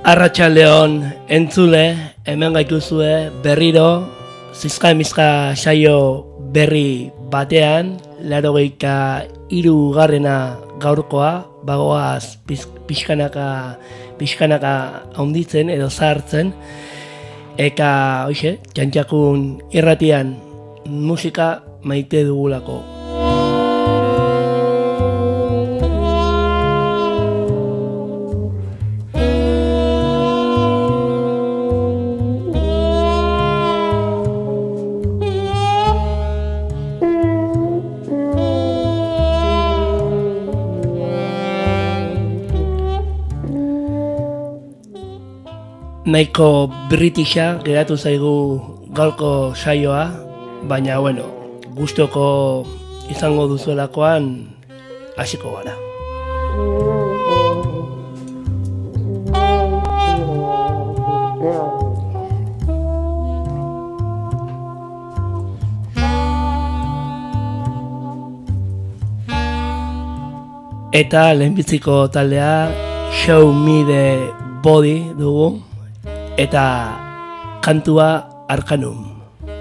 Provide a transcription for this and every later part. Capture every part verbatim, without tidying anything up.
Arratsaldeon entzule, hemen gaituzue berriro Zizka emizka saio berri batean, laurogeita hirugarrena gaurkoa, bagoaz pixkanaka pixkanaka handitzen edo zahartzen, eka hoxe, txantxakun irratian musika maite dugulako. Nahiko Britisha geratu zaigu gaurko saioa, baina bueno, gustoko izango duzuelakoan hasiko gara. Eta lehenbiziko taldea Show Me The Body dugu. Eta kantua Arcanum.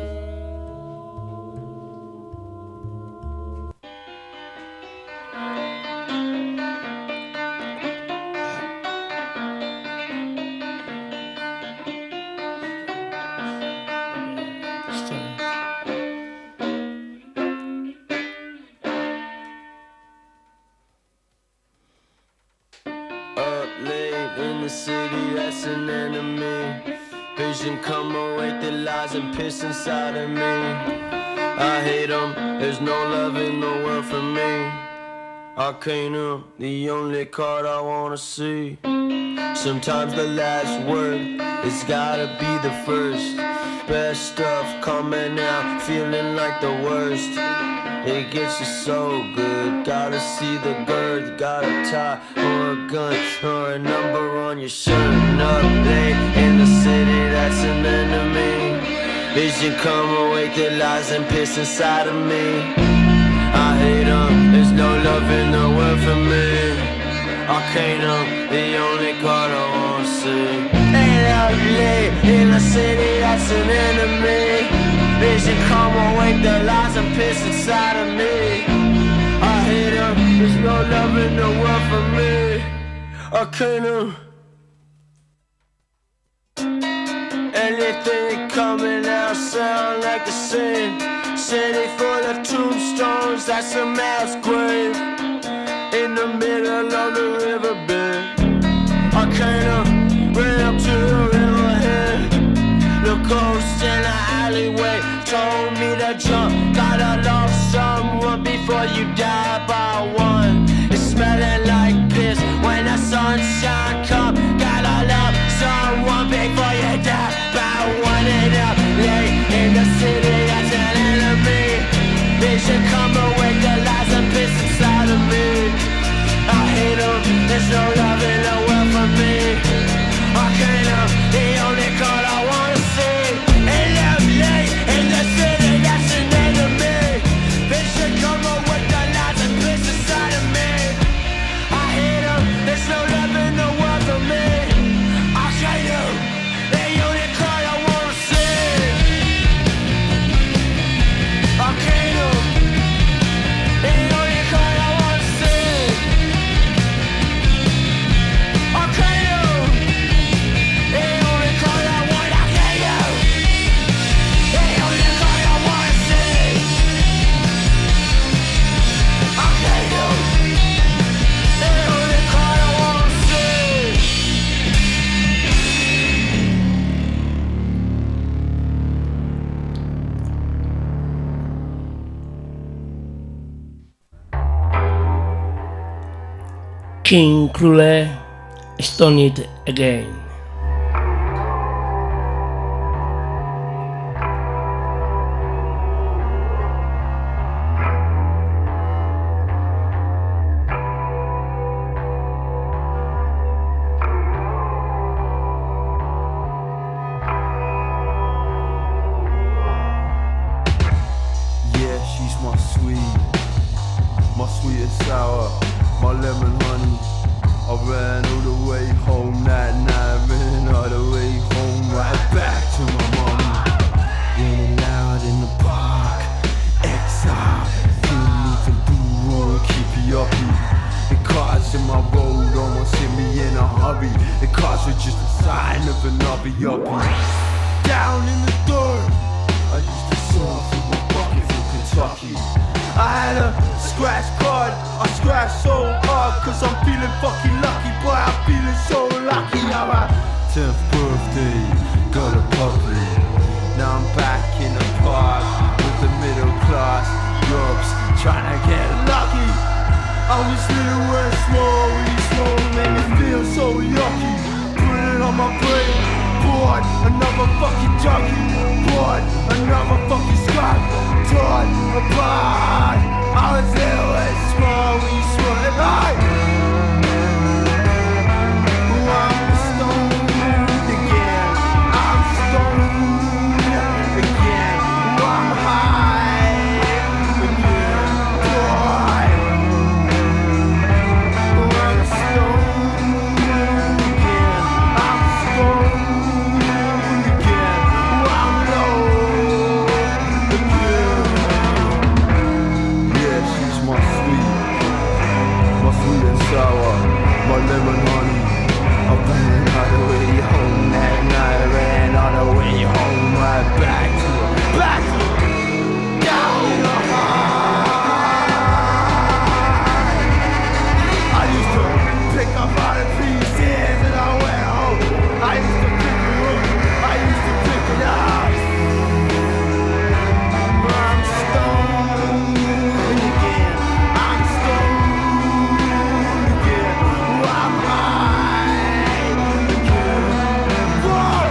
Up late in the city, that's an enemy. Vision come awake the lies and piss inside of me. I hate them, there's no love in the world for me. Arcanum, the only card I wanna see. Sometimes the last word, it's gotta be the first. Best stuff coming out, feeling like the worst. It gets you so good, gotta see the girth. Got a tie or a gun or a number on your shirt. Up late in the city, that's an enemy. Vision come awake the lies and piss inside of me. I hate them, there's no love in the world for me. Arcanum, the only card I wanna see. Ain't up late in the city, that's an enemy. Vision come awake the lies and piss inside of me. I hate them, there's no love in the world for me. Arcanum. Anything coming out sound like the same. City full of tombstones, that's a mass grave. In the middle of the riverbed. Arcanum, ran up to the riverhead. The ghost in the alleyway told me to jump. Gotta love someone before you die by one. It's smelling like piss when the sunshine comes. Gotta love someone before you die by one. And up late in the city, that's an enemy. Vision come awake the lies and piss inside of me. I hate them, there's no love in the world for me. Arcanum, the only card I wanna see. And up late in the city, that's an enemy. Vision come awake the lies and piss inside of me. I hate them, there's no love in the world for me. Arcanum, the only card I wanna see. Arcanum, the only card I wanna see. Arcanum, the only card I wanna Arcanum, the only card I wanna see. Arcanum, the only card I wanna see. King Krule, Stone It Again. Yeah, she's my sweet, my sweet and sour, my lemon honey. I ran all the way home that night, man. The cars in my road almost hit me in a hurry. The cars were just a sign of another yuppie. Down in the dirt, I used to surf with my bucket from Kentucky. I had a scratch card, I scratched so hard, cause I'm feeling fucking lucky, boy, I'm feeling so lucky. I'm a tenth birthday, got a puppy. Now I'm back in the park with the middle class yobs, trying to get lucky. I was little and small, really small, made me feel so yucky. Put it on my brain, bored, another fucking junkie. Bored, another fucking scrap, torn apart. I was little and small, really small, and I I'm stoned again, I'm stoned again, I'm high again, boy. I'm stoned again, I'm stoned again, I'm low again. Yeah, she's my sweet, my sweet and sour, my lemon honey. I ran all the way home that night, I ran all the way home, right back to her, back to her, down in her heart. I used to pick up all the pieces and I went home. I used to pick it up, I used to pick it up. I'm stoned again, I'm stoned again, I'm high again, boy.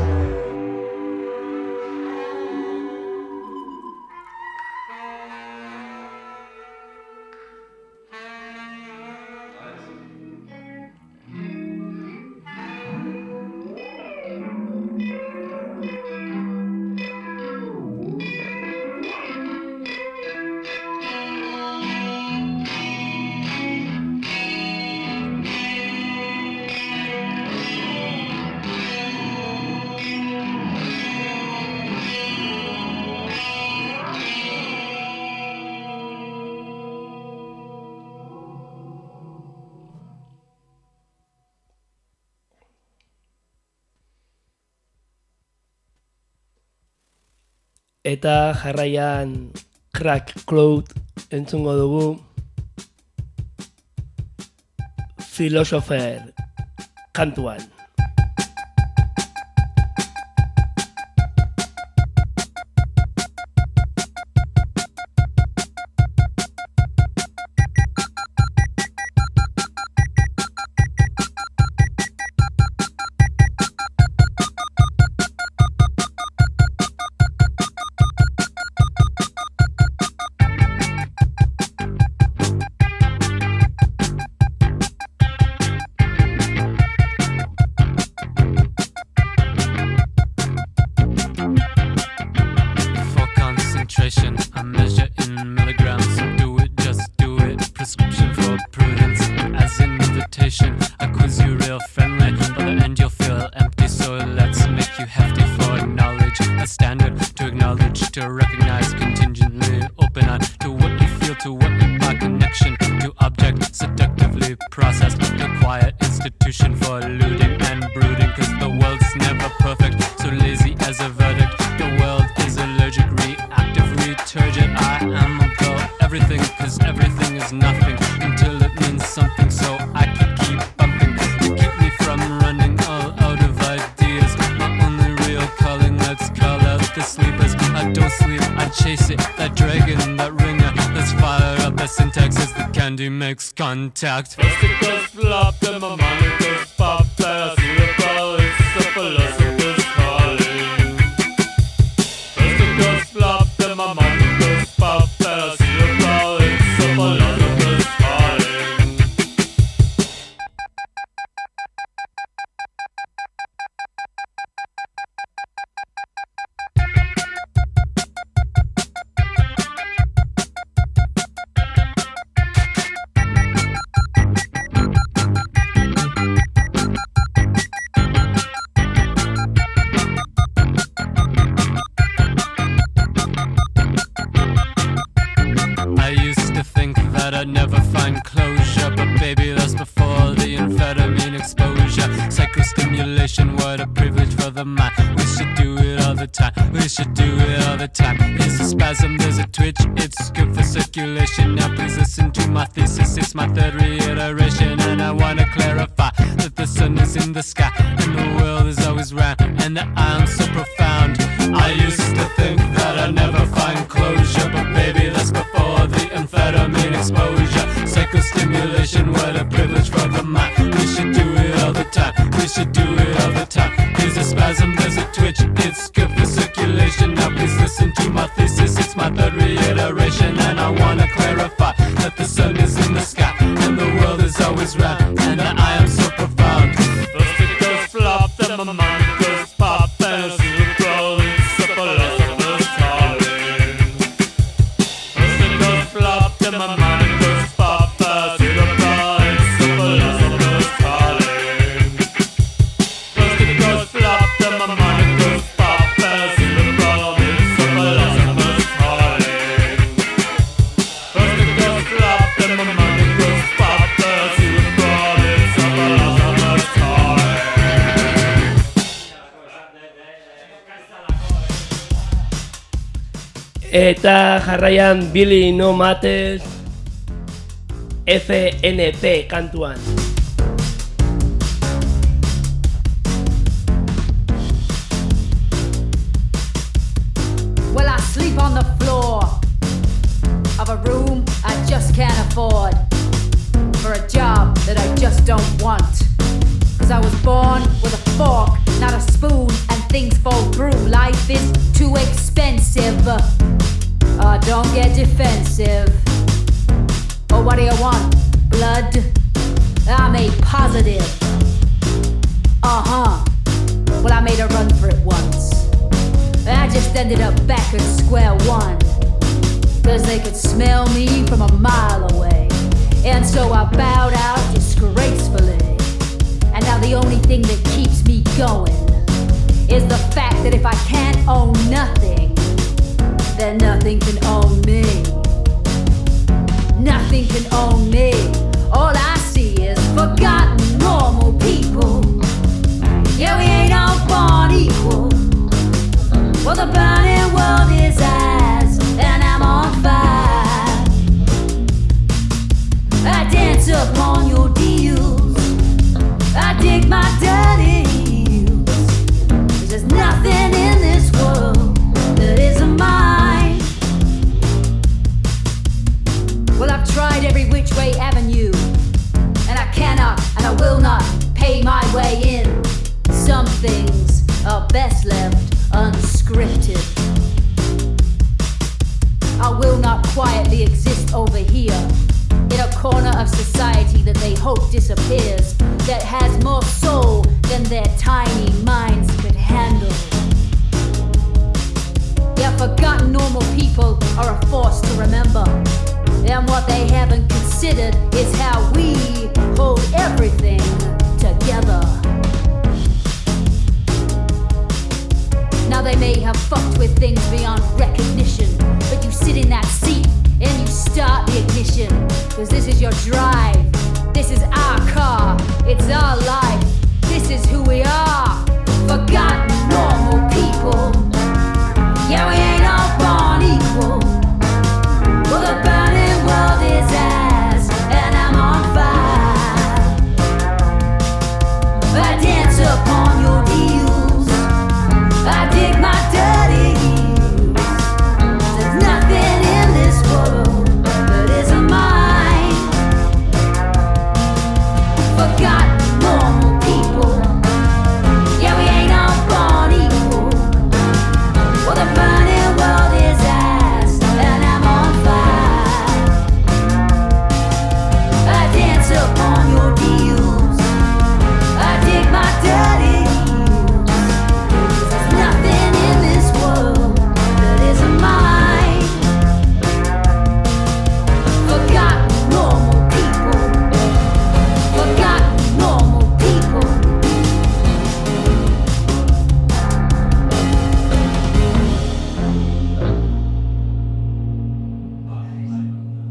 Eta jarraian Crack Cloud entzungo dugu. Philosopher kantuan. Contact. Testicles flop, then my monicles pop. That I see the police, the philosophers calling. Testicles flop, then my monicles pop. That I see the police, the philosophers calling. stimulation, what a privilege for the mind. We should do it all the time, we should do it all the time. It's a spasm, there's a twitch, it's good for circulation. Now please listen to my thesis, it's my third reiteration. And I wanna clarify that the sun is in the sky and the world is always round, and that I'm so profound. I used to think that I'd never find closure, but baby, that's before the amphetamine exposure. Psychostimulation, what a privilege for the mind. We should do it all the time, we should do it all the time. There's a spasm, there's a twitch, it's good for circulation. Now please listen to my thesis, it's my third reiteration. And I wanna clarify that the sun is in the sky and the world is always round, and that I am so profound. First it goes flop, then my mind goes pop, and I see the crawling, it's a philosopher's calling. First it goes flop, then my mind goes pop, I see the crawling, it's a philosopher's calling. First it goes flop, then my mind goes pop, and I see the crawling, it's a philosopher's calling. First it goes flop, then my mind goes pop, and I see the crawling, it's a philosopher's calling. Eta jarraian Billy No Matters F N P kantuan. Well, I sleep on the floor of a room I just can't afford, for a job that I just don't want. Cause I was born with a fork, not a spoon, and things fall through. Life is too expensive. Uh, don't get defensive. Oh, what do you want? Blood? I'm a positive. Uh-huh. Well, I made a run for it once. I just ended up back at square one. Cause they could smell me from a mile away. And so I bowed out disgracefully. And now the only thing that keeps me going is the fact that if I can't own nothing, then nothing can own me. Nothing can own me. All I see is forgotten normal people. Yeah, we ain't all born equal. Well, the burning world is ours, and I'm on fire. I dance upon your deals. I dig my dirty heels. 'Cause there's nothing in this world that isn't mine. Well, I've tried every which way avenue, and I cannot and I will not pay my way in. Some things are best left unscripted. I will not quietly exist over here in a corner of society that they hope disappears, that has more soul than their tiny minds could handle. Yeah, forgotten normal people are a force to remember. And what they haven't considered is how we hold everything together. Now they may have fucked with things beyond recognition, but you sit in that seat and you start the ignition. Cause this is your drive, this is our car, it's our life, this is who we are. Forgotten normal people. Yeah, we ain't all born equal. Well, the burning world is ours, and I'm on fire. I dance upon your deals. I dig my dirty heels. There's nothing in this world that isn't mine. Forgotten normal people. Yeah, we ain't all born equal. Well, the burning world is ours, and I'm on fire. I dance upon your deals. I dig my dirty heels. There's nothing in this world that isn't mine. Forgotten normal people. Forgotten normal people.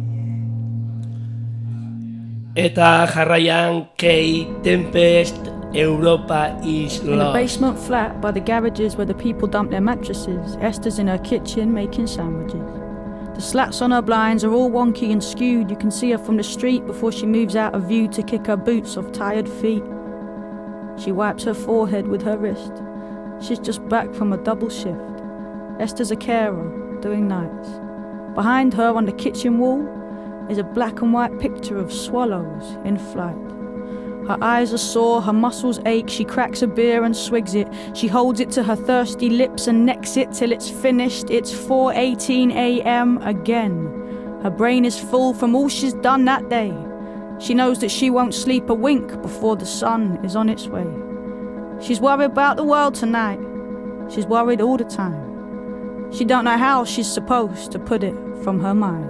Eta jarraian Kate Tempest Europa is In the lost. basement flat by the garages where the people dump their mattresses, Esther's in her kitchen making sandwiches. The slats on her blinds are all wonky and skewed. You can see her from the street before she moves out of view to kick her boots off tired feet. She wipes her forehead with her wrist. She's just back from a double shift. Esther's a carer, doing nights. Behind her on the kitchen wall is a black and white picture of swallows in flight. Her eyes are sore, her muscles ache, she cracks a beer and swigs it. She holds it to her thirsty lips and necks it till it's finished. It's four eighteen a m again. Her brain is full from all she's done that day. She knows that she won't sleep a wink before the sun is on its way. She's worried about the world tonight. She's worried all the time. She don't know how she's supposed to put it from her mind.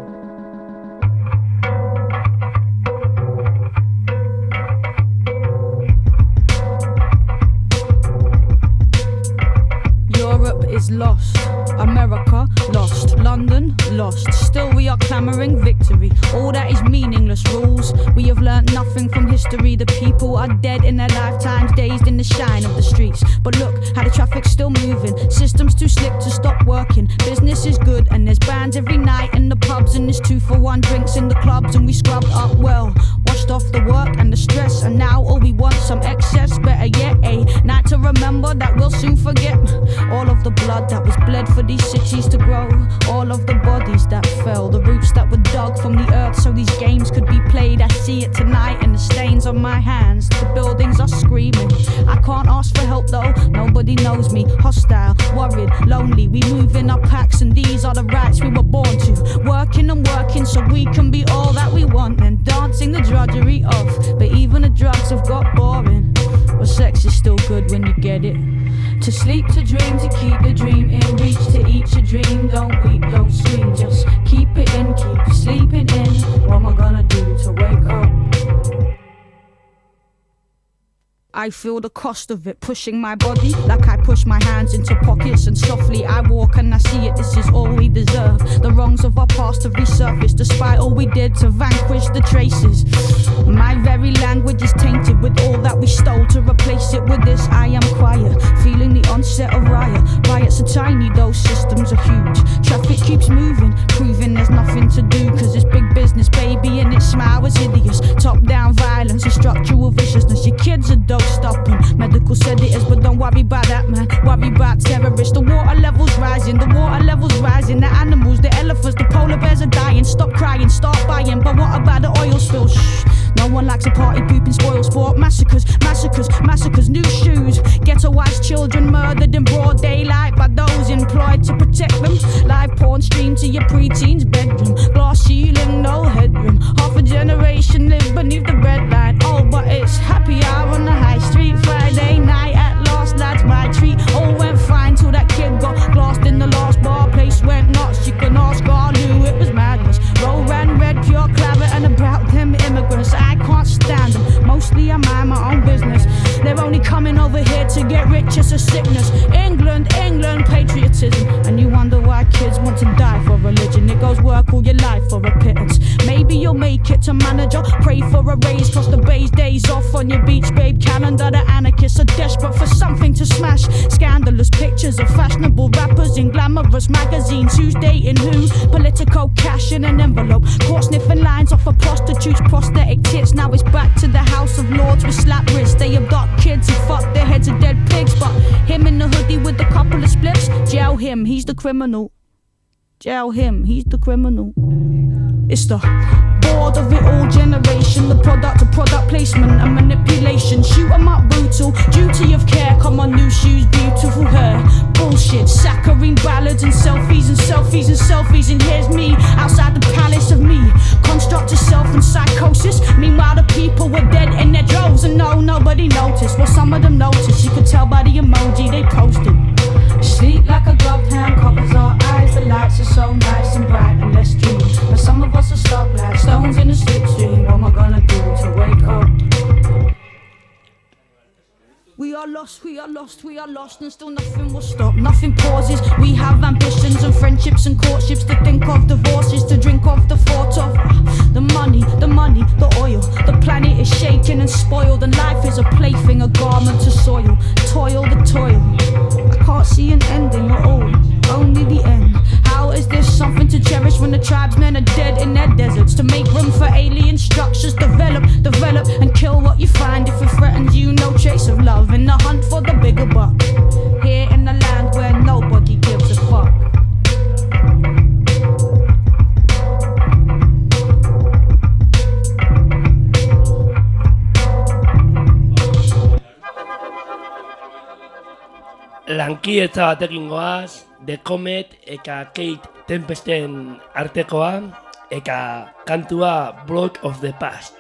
Europe is lost, America lost, London lost. Still we are clamouring victory. All that is meaningless rules. We have learnt nothing from history. The people are dead in their lifetimes, dazed in the shine of the streets. But look how the traffic's still moving. Systems too slick to stop working. Business is good and there's bands every night in the pubs, and there's two for one drinks in the clubs, and we scrubbed up well, washed off the work and the stress, and now all we want some excess. Better yet, a night to remember that we'll soon forget. All of the blood that was bled for these cities to grow, all of the bodies that fell, the roots that were dug from the earth so these games could be played. I see it tonight in the stains on my hands. The buildings are screaming. I can't ask for help though, nobody knows me. Hostile, worried, lonely. We move in our packs and these are the rights we were born to. Working and working so we can be all that we want, and dancing the drudgery of. But even the drugs have got boring. But sex is still good when you get it. To sleep, to dream, to keep the dream in reach, to eat your dream. Don't weep, don't scream, just keep it in, keep sleeping in. What am I gonna do to wake up? I feel the cost of it pushing my body like I push my hands into pockets, and softly I walk and I see it. This is all we deserve. The wrongs of our past have resurfaced despite all we did to vanquish the traces. My very language is tainted with all that we stole. To replace it with this I am quiet, feeling the onset of riot. Riots are tiny, those systems are huge. Traffic keeps moving, proving there's nothing to do, cause it's big business, baby, and its smile is hideous. Top down violence and structural viciousness. Your kids are dope stopping medical sedatives, but don't worry about that, man. Worry about terrorists. The water levels rising, the water levels rising. The animals, the elephants, the polar bears are dying. Stop crying, start buying. But what about the oil spill? Shh. No one likes a party pooping spoil sport. Massacres, massacres, massacres. New shoes. Ghettoized children murdered in broad daylight by those employed to protect them. Live porn streamed to your preteen's bedroom. Glass ceiling, no headroom. Half a generation live beneath the red line. Oh, but it's happy hour on the high street. Friday night at last, lads, my treat. All went fine till that kid got glassed in the last bar. Place went nuts. You can ask God who it was madness. Roll ran red, pure claret, and about them immigrants. I can't stand them. Mostly I mind my own business. They're only coming over here to get rich. It's a sickness. England, England, patriotism. And you wonder why kids want to die for religion. It goes work all your life for a pittance. Maybe you'll make it to manager. Pray for a raise, cross the bay's days off on your beach babe calendar. The anarchists are desperate for something to smash. Scandalous pictures of fashionable rappers in glamorous magazines. Who's dating who? Political cash in an envelope. Caught sniffing lines off a prostitute's prosthetic tits. Now it's back to the House of Lords with slap wrists. They abduct kids and fuck their heads of dead pigs. But him in the hoodie with a couple of spliffs, jail him, he's the criminal. Jail him, he's the criminal. It's the bored of it all generation, the product of product placement and manipulation. Shoot 'em up brutal, duty of care. Come on, new shoes, beautiful hair. Bullshit, saccharine ballads and selfies and selfies and selfies. And here's me, outside the palace of me. Construct of self and psychosis. Meanwhile the people were dead in their droves, and no, nobody noticed. Well, some of them noticed, you could tell by the emoji they posted. Sleep like a gloved hand covers our eyes. The lights are so nice and bright and let's dream. But some of us are stuck like stones in a slipstream. What am I gonna do to wake up? We are lost, we are lost, we are lost, and still nothing will stop, nothing pauses. We have ambitions and friendships and courtships, to think of divorces, to drink of the thought of the money, the money, the oil. The planet is shaking and spoiled, and life is a plaything, a garment to soil. Toil the toil. I can't see an ending at all, only the end. How is there something to cherish when the tribesmen are dead in their deserts? To make room for alien structures, develop, develop, and kill what you find if it threatens you. No trace of love in the hunt for the bigger buck. Here in the land where nobody gives a fuck. Lankietza batekin goaz, The Comet eka Kate Tempesten artekoa, eka kantua Blood of the Past.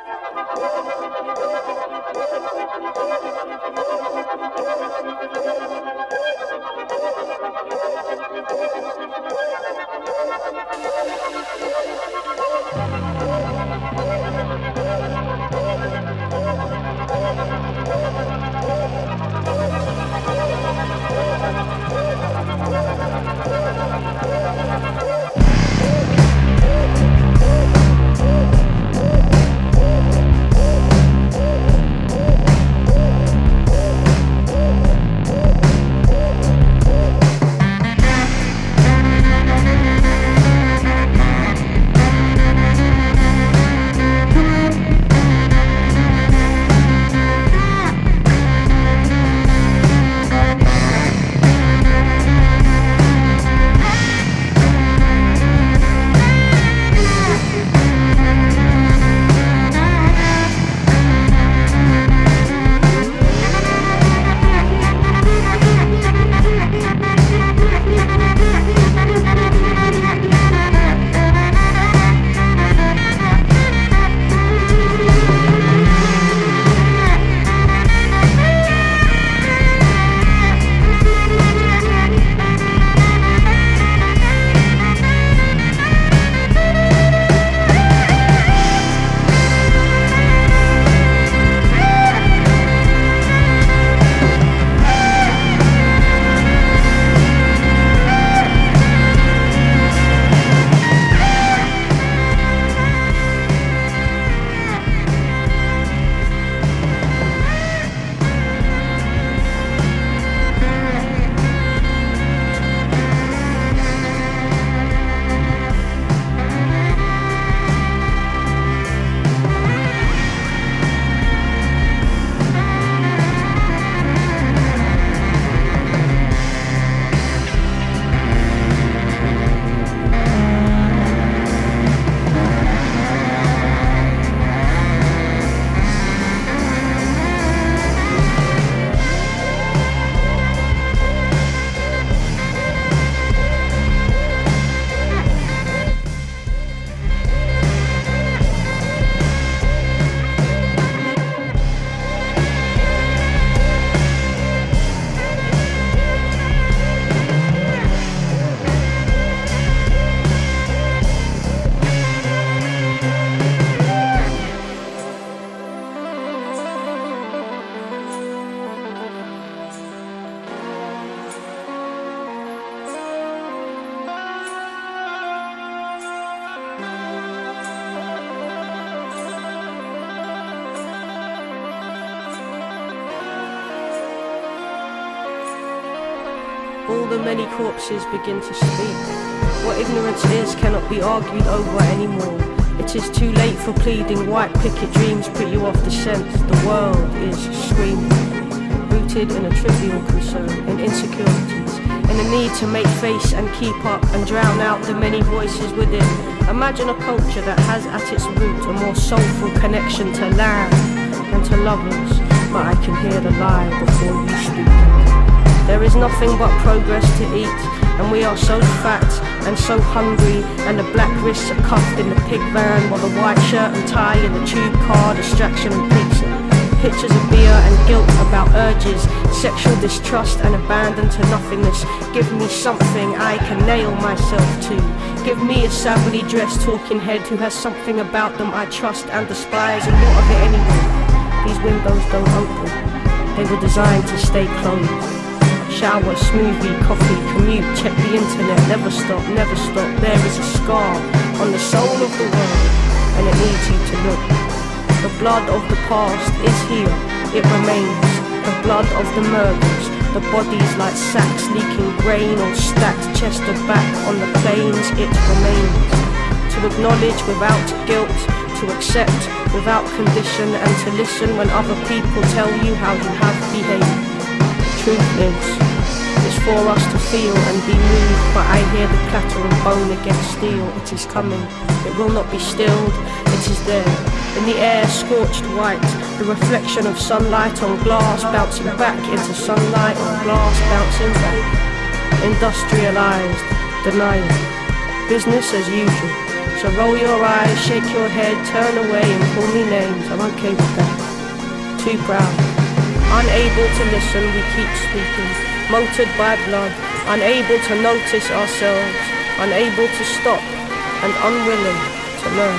All the many corpses begin to speak. What ignorance is cannot be argued over anymore. It is too late for pleading. White picket dreams put you off the scent. The world is screaming, rooted in a trivial concern, in insecurities, in a need to make face and keep up and drown out the many voices within. Imagine a culture that has at its root a more soulful connection to land and to lovers. But I can hear the lie before you speak. There is nothing but progress to eat, and we are so fat and so hungry, and the black wrists are cuffed in the pig van, while the white shirt and tie in the tube car, distraction and pizza. Pictures of beer and guilt about urges, sexual distrust and abandon to nothingness. Give me something I can nail myself to. Give me a savagely dressed talking head who has something about them I trust and despise. And what of it anyway? These windows don't open. They were designed to stay closed. Shower, smoothie, coffee, commute, check the internet, never stop, never stop. There is a scar on the soul of the world, and it needs you to look. The blood of the past is here, it remains. The blood of the murders, the bodies like sacks leaking grain or stacked chest to back on the plains, it remains. To acknowledge without guilt, to accept without condition, and to listen when other people tell you how you have behaved. Truth lives. It's for us to feel and be moved, but I hear the clatter of bone against steel. It is coming, it will not be stilled, it is there. In the air, scorched white, the reflection of sunlight on glass bouncing back into sunlight on glass bouncing back. Industrialized, denial, business as usual. So roll your eyes, shake your head, turn away and call me names. I'm okay with that. Too proud. Unable to listen, we keep speaking. Motored by blood, unable to notice ourselves, unable to stop, and unwilling to learn.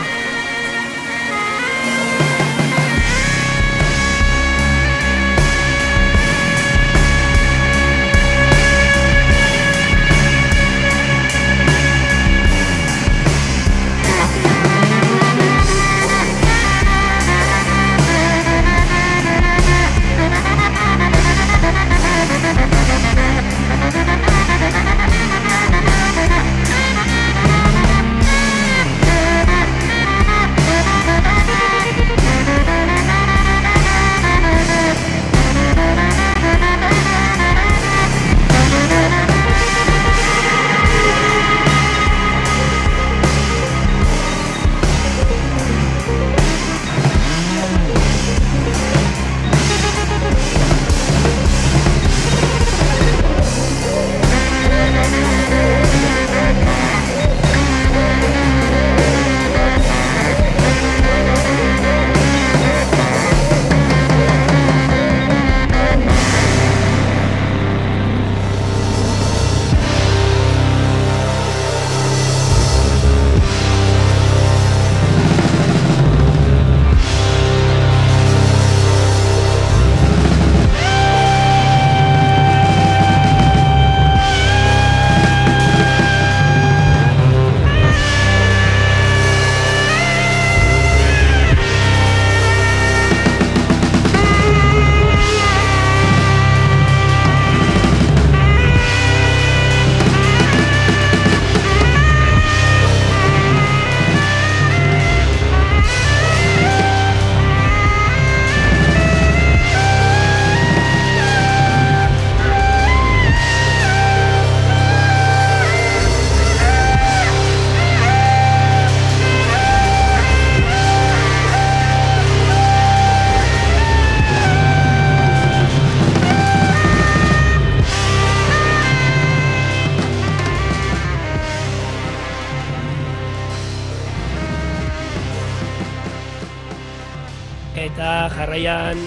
Eta jarraian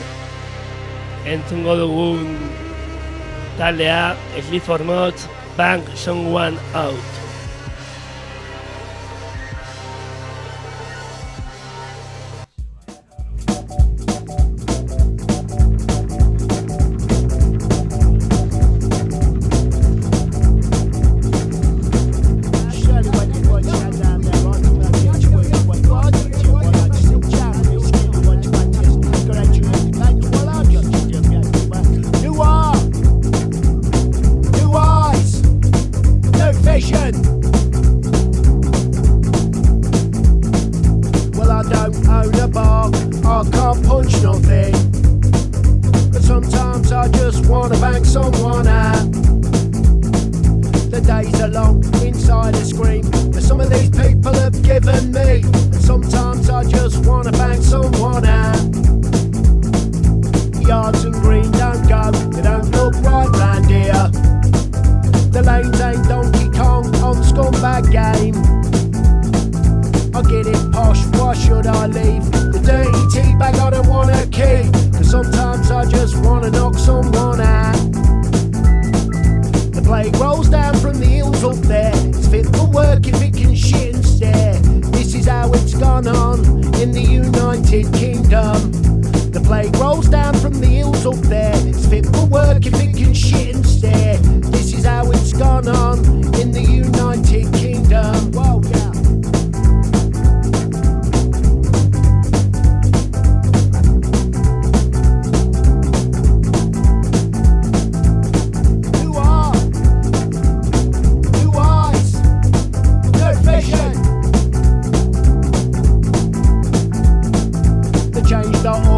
entzungo dugun taldea Sleep for Mods, Bang Someone Out.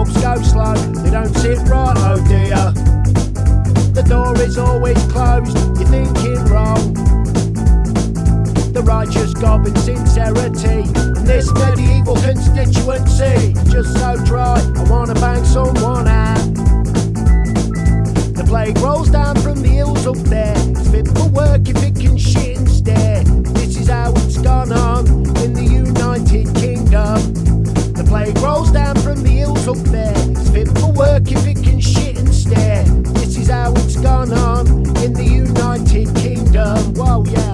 steps go slow, they don't sit right, oh dear. The door is always closed, you're thinking wrong. The righteous gob in sincerity, and this medieval constituency, just so dry, I wanna bang someone out. The plague rolls down from the hills up there, it's fit for work if it can shit and stare. This is how it's gone on in the United Kingdom. The plague rolls down from the hills up there, it's fit for work if it can shit and stare. This is how it's gone on in the United Kingdom. Whoa, yeah.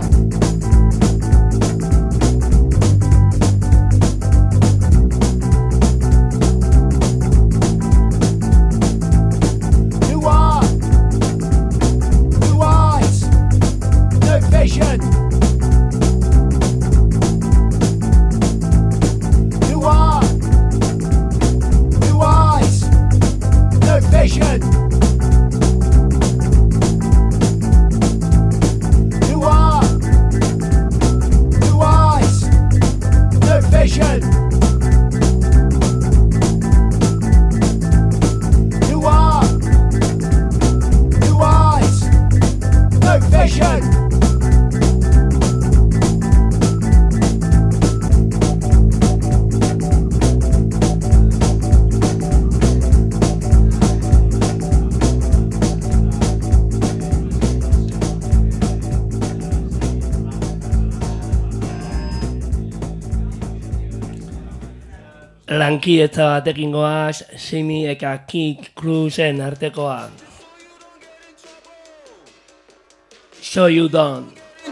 Vision. New art, new eyes, no vision. New art, new eyes, no vision. New art, new eyes, no vision. Lankidetza batekin goaz, Simi eka Kick Cruisen artekoa. So you don't.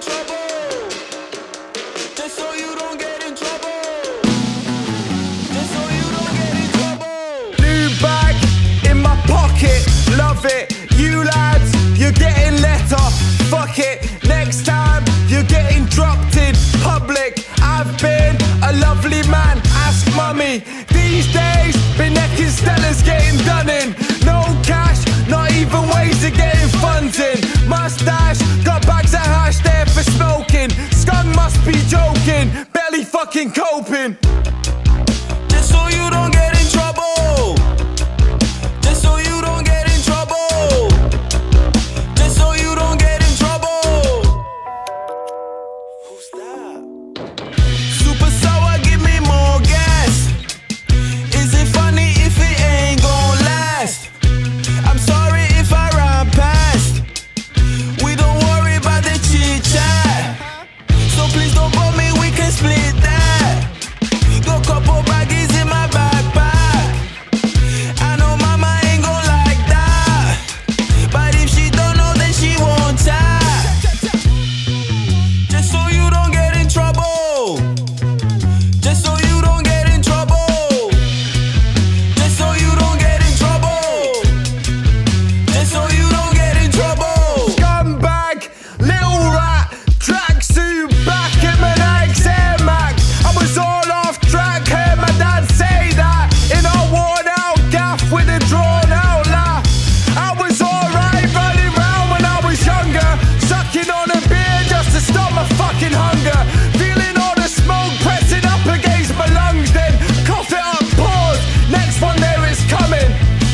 New bag in my pocket, love it. You lads, you're getting let off, fuck it. Next time, you're getting dropped in public. I've been a lovely man, ask mummy. These days, been necking Stella's getting done in. No cash, not even ways of getting funds in. Mustache, got bags of hash there for smoking. Skunk must be joking, barely fucking coping. Just so you don't get in trouble. Just so you don't get in trouble. Just so you don't get in trouble. Who's that? Super sour, give me more gas. Is it funny if it ain't gon' last? I'm sorry if I run past. We don't worry about the chit chat. So please don't bother me, we can split that. Got couple baggies in my backpack. I know mama ain't gon' like that, but if she don't know then she won't chat. Just so you don't get in trouble. Just so you don't get in trouble. Just so you don't get in trouble. Just so you don't get in trouble. Scumbag, little rat, tracksuit back in my Nike's Air Max. I was all off track, heard my dad say that in a worn out gaff with a drawn out laugh. I was alright running round when I was younger, sucking on a beer just to stop my fucking hunger. Feeling all the smoke pressing up against my lungs, then cough it up, pause. Next one there is coming.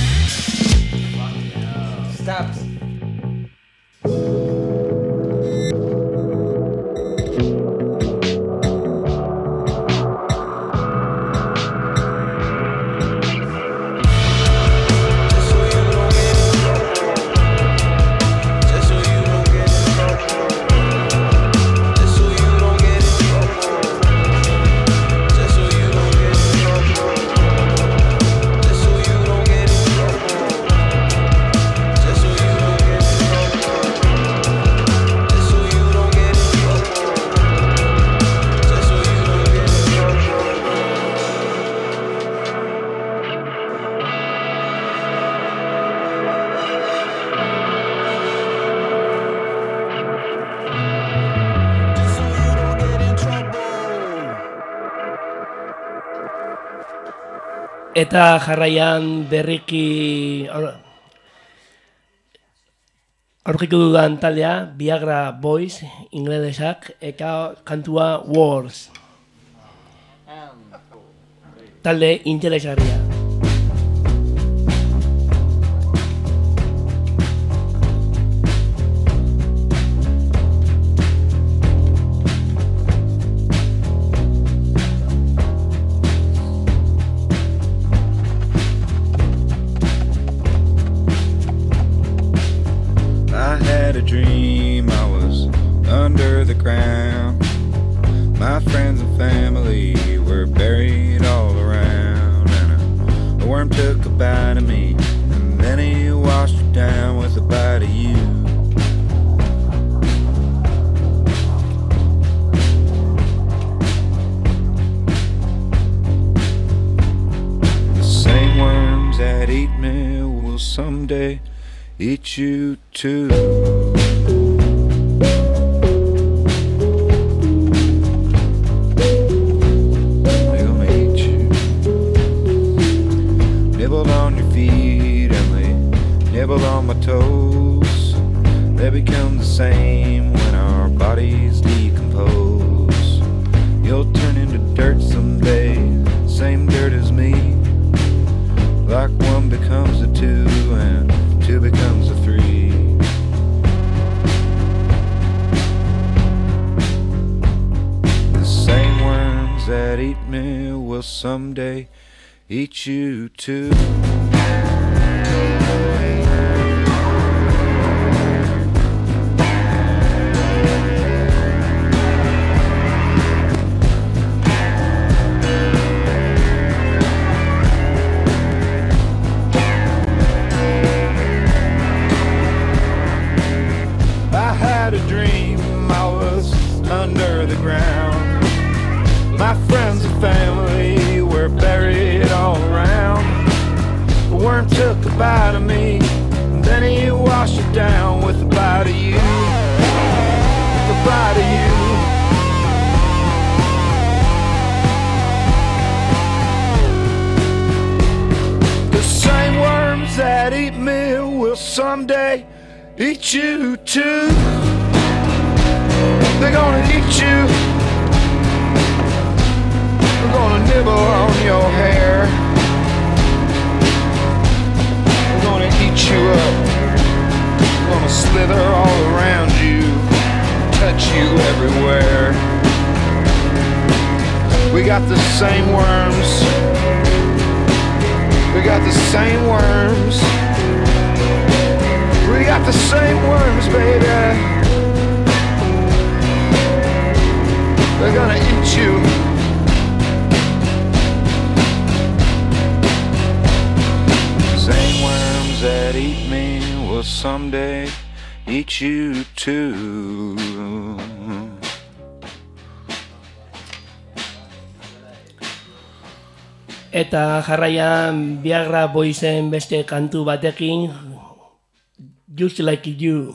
Stabs. Eta jarraian berriki aur- aurkitu dudan taldea, Viagra Boys, inglesak, eka kantua Wars. Talde interesgarria. friends and family were buried all around, and a, a worm took a bite of me, and then he washed it down with a bite of you. The same worms that eat me will someday eat you too. They're gonna eat you. Nibbled on your feet and they nibbled on my toes. They become the same when our bodies decompose. You'll turn into dirt someday, same dirt as me. Like one becomes a two and two becomes a three. The same worms that eat me will someday eat you too. Under the ground, my friends and family were buried all around. A worm took a bite of me, and then he washed it down with a bite of you, with a bite of you. The same worms that eat me will someday eat you too. They're gonna eat you. They're gonna nibble on your hair. They're gonna eat you up. They're gonna slither all around you, touch you everywhere. We got the same worms. We got the same worms. We got the same worms, baby. They're gonna eat you. Same worms that eat me will someday eat you too. Eta jarraian Viagra Boysen beste kantu batekin, Just Like You.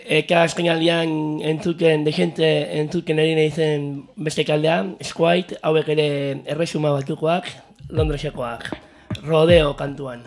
Eka azkenaldian entzuken, dexente entzuken eri nahi zen beste kaldea, Squite, hauek ere erresuma batukoak, Londresekoak, Rodeo kantuan.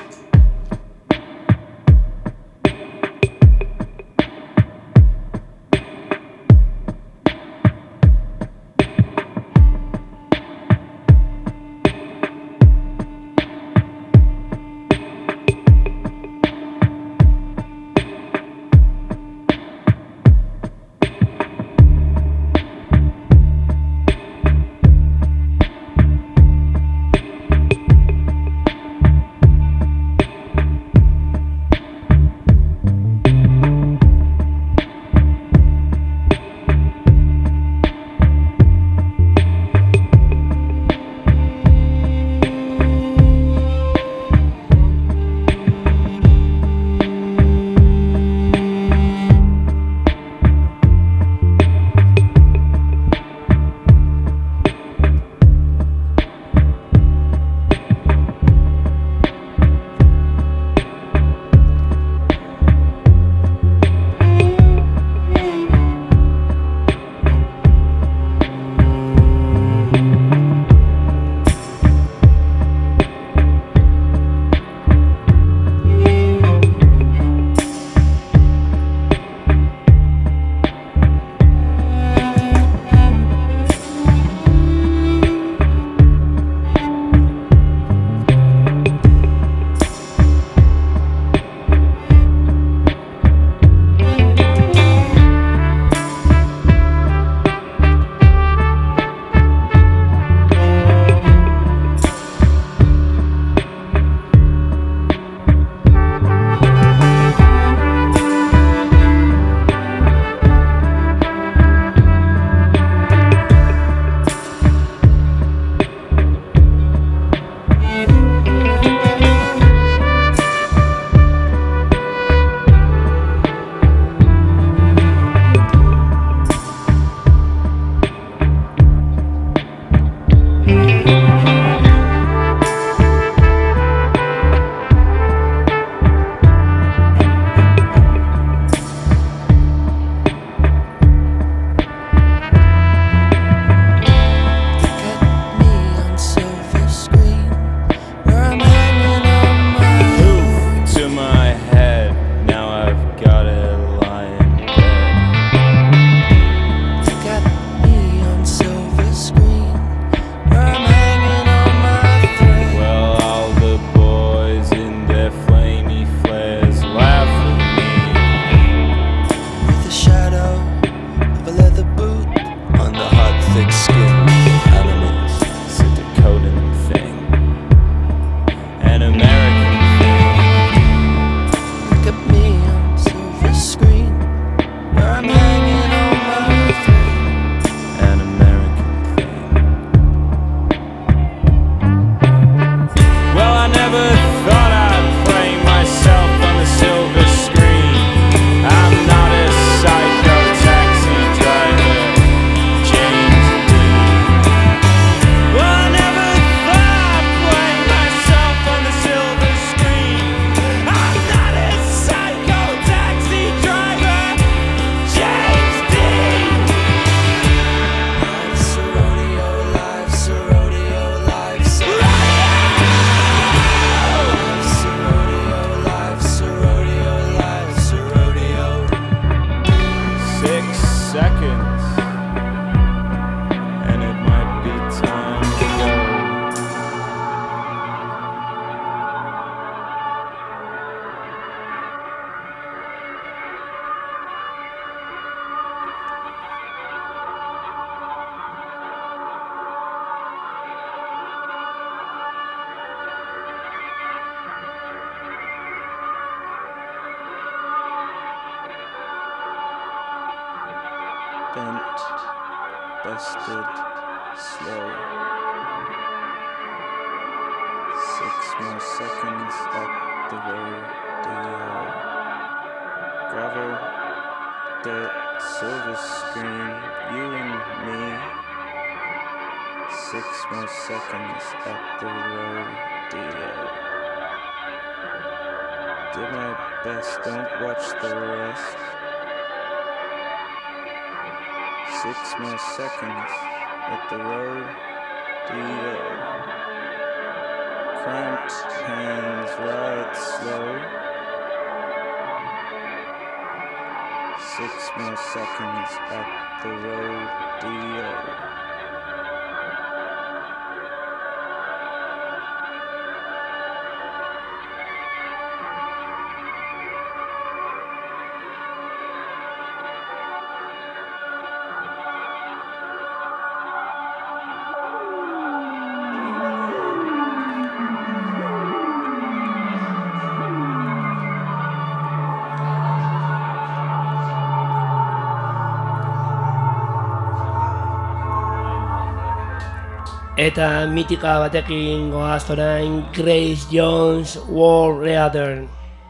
bent, busted, slow. Six more seconds at the rodeo. Gravel, dirt, silver screen, you and me. Six more seconds at the rodeo. Do my best, don't watch the rest. Six more seconds at the rodeo. Cramped hands ride slow. Six more seconds at the rodeo. Eta mitika batekin goaz orain Grace Jones War Reader.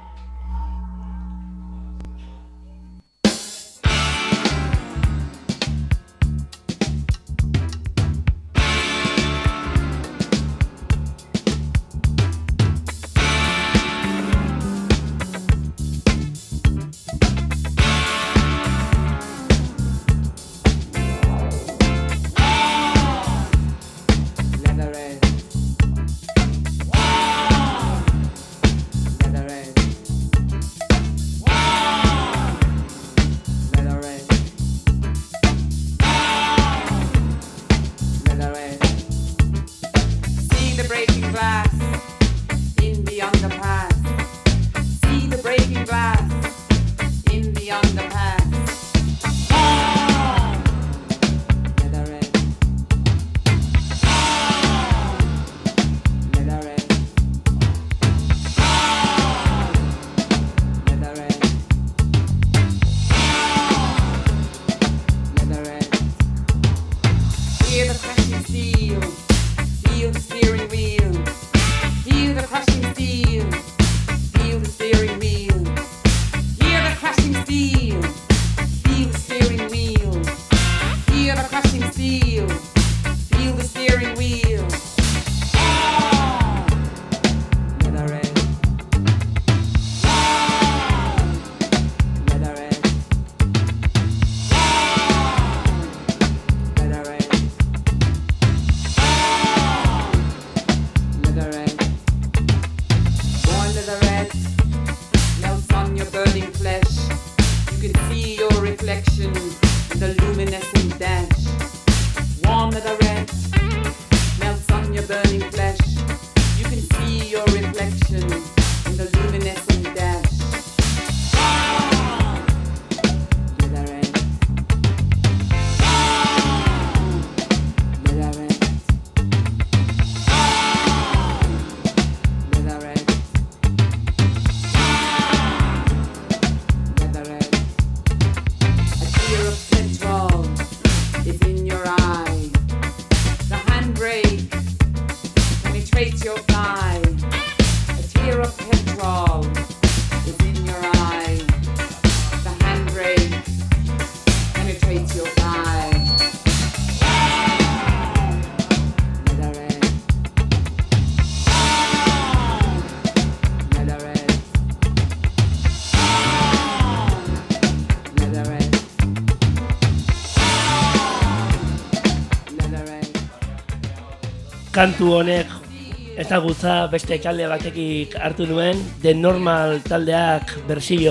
Kantu honek ezagutza beste talde batekik hartu duen, The Normal taldeak bersio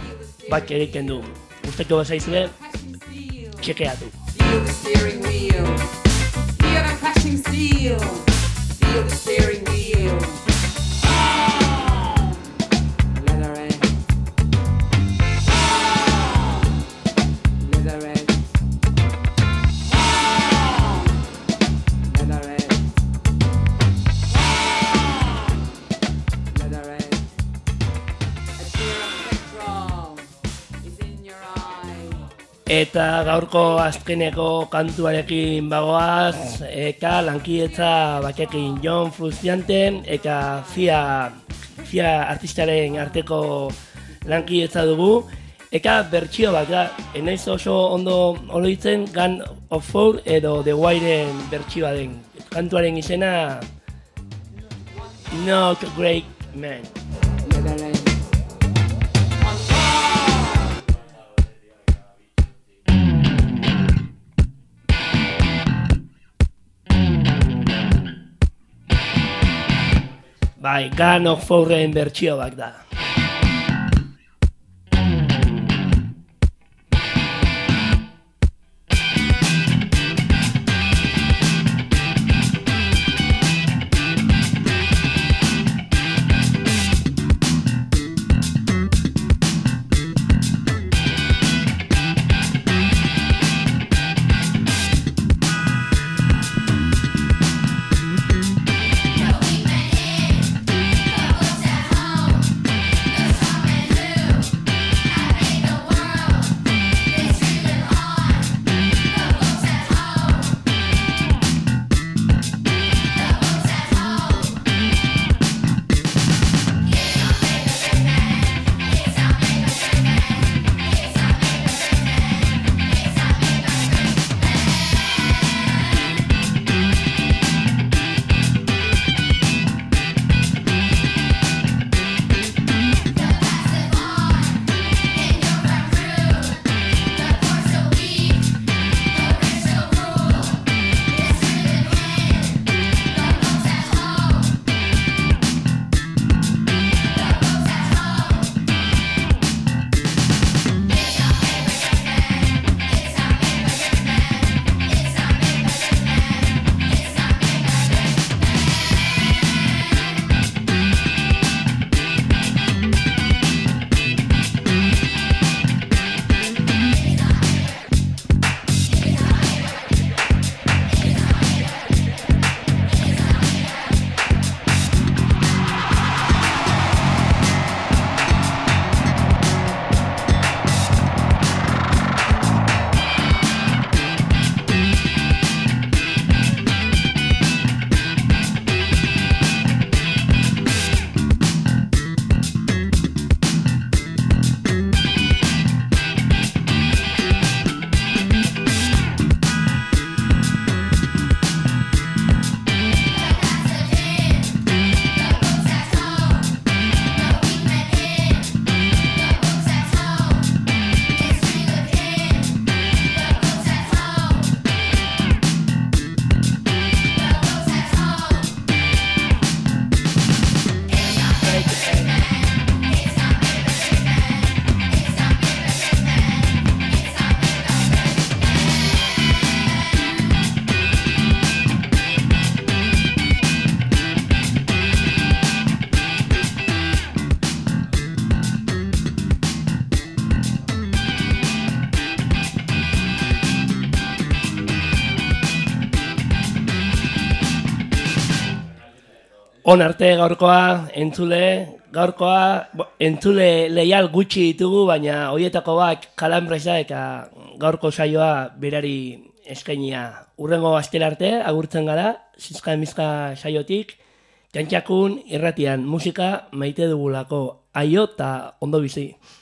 bat egiten du. Gustatuko bazaizue, txekeatu. Feel the steering wheel, feel the crashing steel, feel the steering wheel. Eta gaurko azkeneko kantuarekin bagoaz, eta lankidetza batekin John Frusciante eta Fia, Fia artistaren arteko lankidetza dugu. Eta bertsio bat da, enaiz oso ondo oloitzen Gun of Four edo The Wireen bertsioa den. Kantuaren izena Not Great Man. bai, Gun of Fourren bertsio bak da. On arte gaurkoa, entzule, gaurkoa, entzule leial gutxi ditugu, baina horietako bat kalambresa eta gaurko saioa berari eskainia. Urrengo astera arte, agurtzen gara, zizka emizka saiotik, Txantxakun irratian musika maite dugulako, aio eta ondo bizi.